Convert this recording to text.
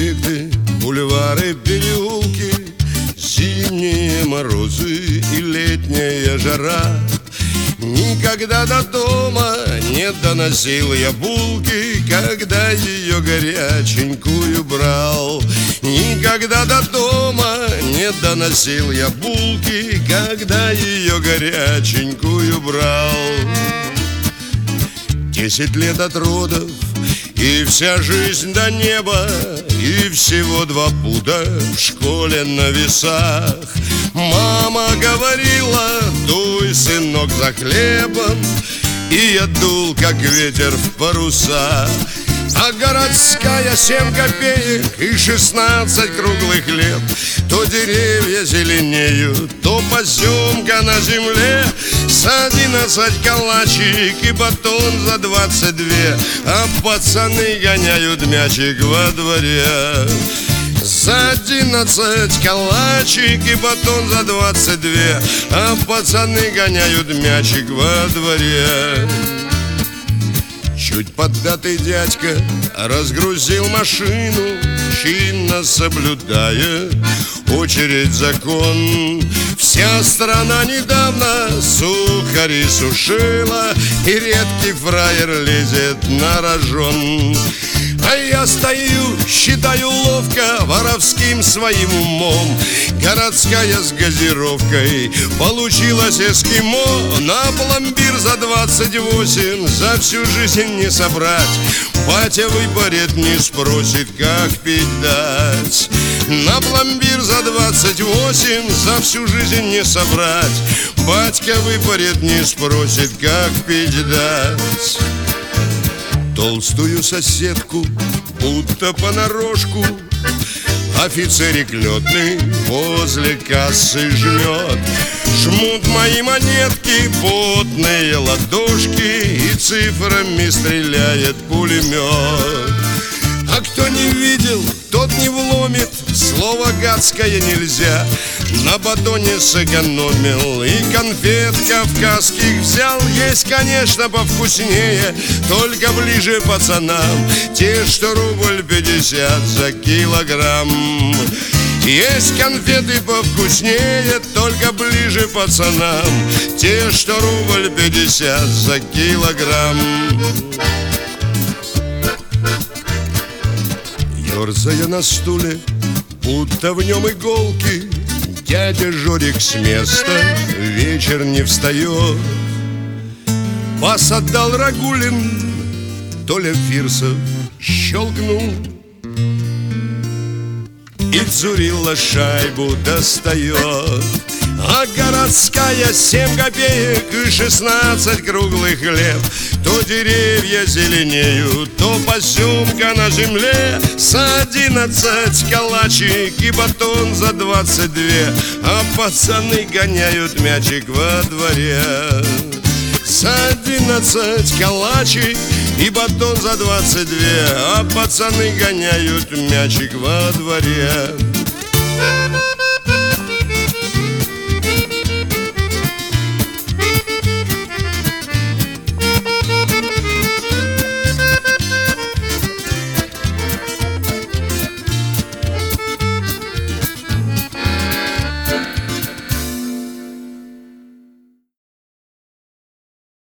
проспекты, бульвары, переулки, зимние морозы и летняя жара. Никогда до дома не доносил я булки, когда ее горяченькую брал. Никогда до дома не доносил я булки, когда ее горяченькую брал. 10 лет от родов, и вся жизнь до неба, и всего 2 пуда в школе на весах. Мама говорила: дуй, сынок, за хлебом, и я дул, как ветер в паруса. А городская 7 копеек и 16 круглых лет. То деревья зеленеют, то поземка на земле. С 11 калачик и батон за 22, а пацаны гоняют мячик во дворе. За 11 калачик и батон за 22, а пацаны гоняют мячик во дворе. Чуть поддатый дядька разгрузил машину, чинно соблюдая очередь закон. Вся страна недавно сухари сушила, и редкий фраер лезет на рожон. А я стою, считаю ловко, воровским своим умом. Городская с газировкой получилась эскимо. На пломбир за 28 за всю жизнь не собрать. Батя выпарит, не спросит, как пить дать. На пломбир за 28 за всю жизнь не собрать. Батька выпарит, не спросит, как пить дать. Толстую соседку, будто понарошку, офицерик летный возле кассы жмет. Жмут мои монетки, потные ладошки, и цифрами стреляет пулемет. А кто не видел, тот не вломит, слово гадское нельзя. На батоне сэкономил и конфет кавказских взял. Есть, конечно, повкуснее, только ближе пацанам, те, что рубль 50 за килограмм. Есть конфеты повкуснее, только ближе пацанам, те, что рубль 50 за килограмм. Ёрзая на стуле, будто в нем иголки, дядя Жорик с места вечер не встает. Пас отдал Рагулин, Толя Фирсов щелкнул, и Цурилла шайбу достает. А городская 7 копеек и 16 круглых лет. То деревья зеленеют, то поземка на земле. С 11 калачик и батон за 22, а пацаны гоняют мячик во дворе. С 11 калачик и батон за 22, а пацаны гоняют мячик во дворе.